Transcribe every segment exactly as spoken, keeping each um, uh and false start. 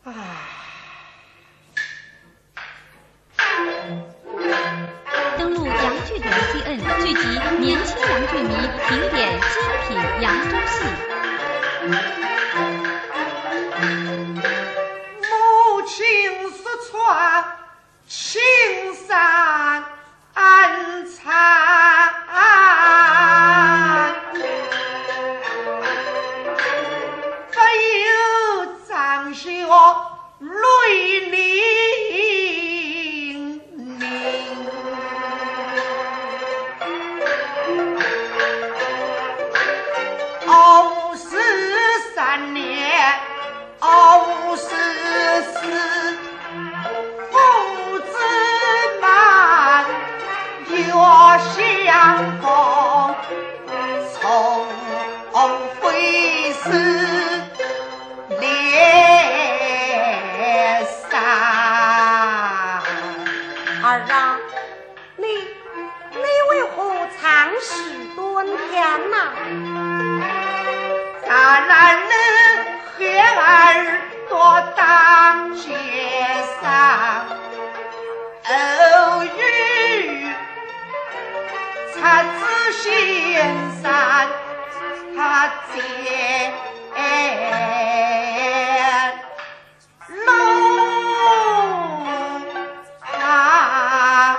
登录洋剧点 C N， 聚集年轻洋剧迷，评点精品扬州戏。 母亲失传，青山安残。不由长兄泪淋淋。五十三年，五十四，父子满，月相逢，重会是连三。 儿啊，你你为何长时蹲天呐？ 大男人孩儿多当街上，偶遇才知心山，他见龙啊。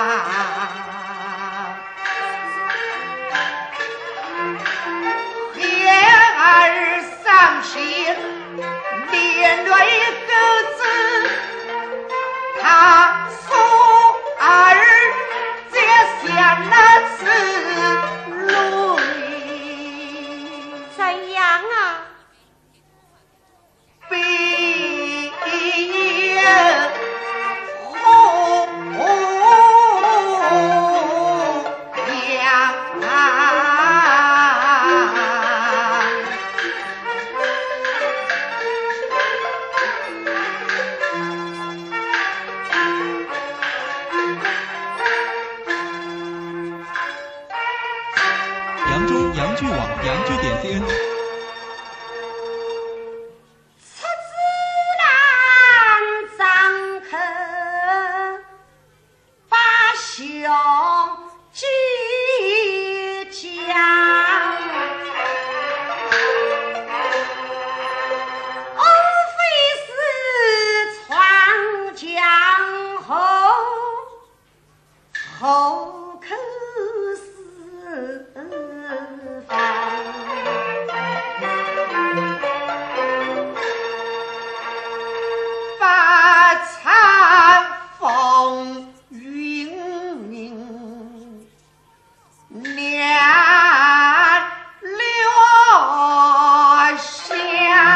连累个子，他说儿这下那是泪， 怎样啊？ 悲红阳扬州洋剧网洋剧点 C N。 出自南张口，把兄俱讲，无非是闯江湖，口口是发长风云明，两流香，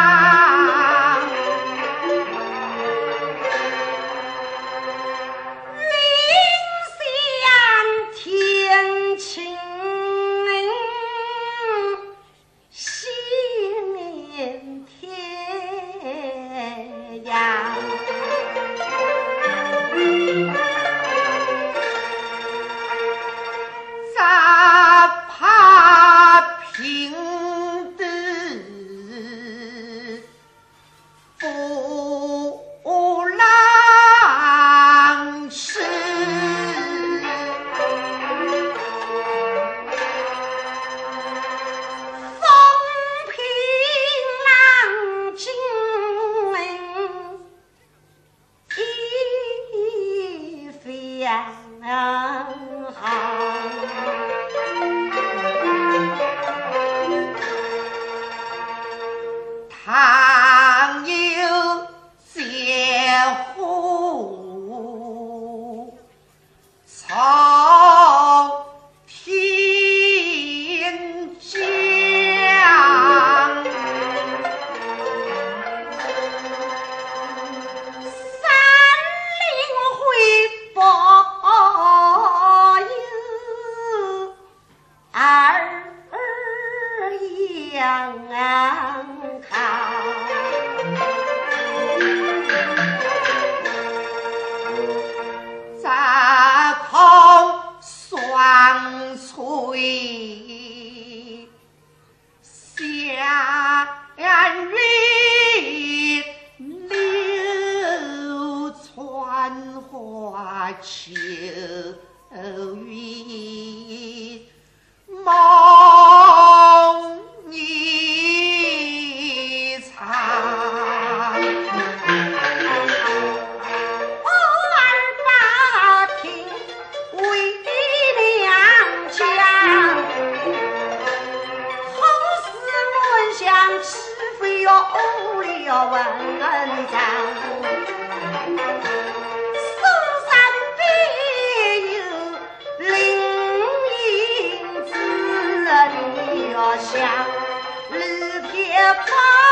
云香天晴，西面天阳。咋怕平地不浪是风平浪静，一飞好。倘有借户从天降，三令回报有秋雨梦一场， 万八听为娘讲，后世论想是非要欧了文章。想日铁发。